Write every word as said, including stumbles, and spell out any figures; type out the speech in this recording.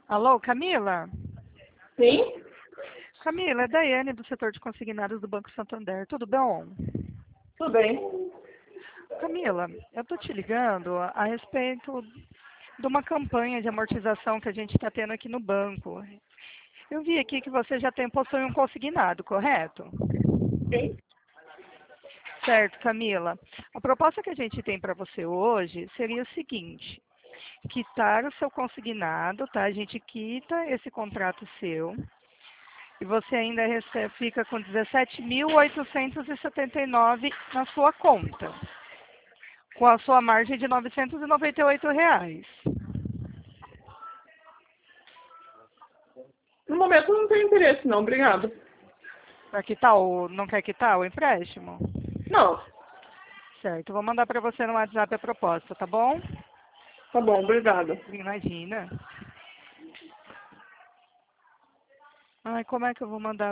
Alô, Camila? Sim? Camila, é Daiane do setor de consignados do Banco Santander. Tudo bom? Tudo bem. Camila, eu estou te ligando a respeito de uma campanha de amortização que a gente está tendo aqui no banco. Eu vi aqui que você já tem possui um consignado, correto? Sim? Certo, Camila. A proposta que a gente tem para você hoje seria o seguinte: quitar o seu consignado, tá? A gente quita esse contrato seu e você ainda recebe, fica com dezessete mil oitocentos e setenta e nove na sua conta, com a sua margem de novecentos e noventa e oito reais. No momento não tenho interesse não, obrigado. Para quitar o, não quer quitar o empréstimo? Não. Certo, vou mandar para você no WhatsApp a proposta, tá bom? Tá bom, obrigada. Imagina. Ai, como é que eu vou mandar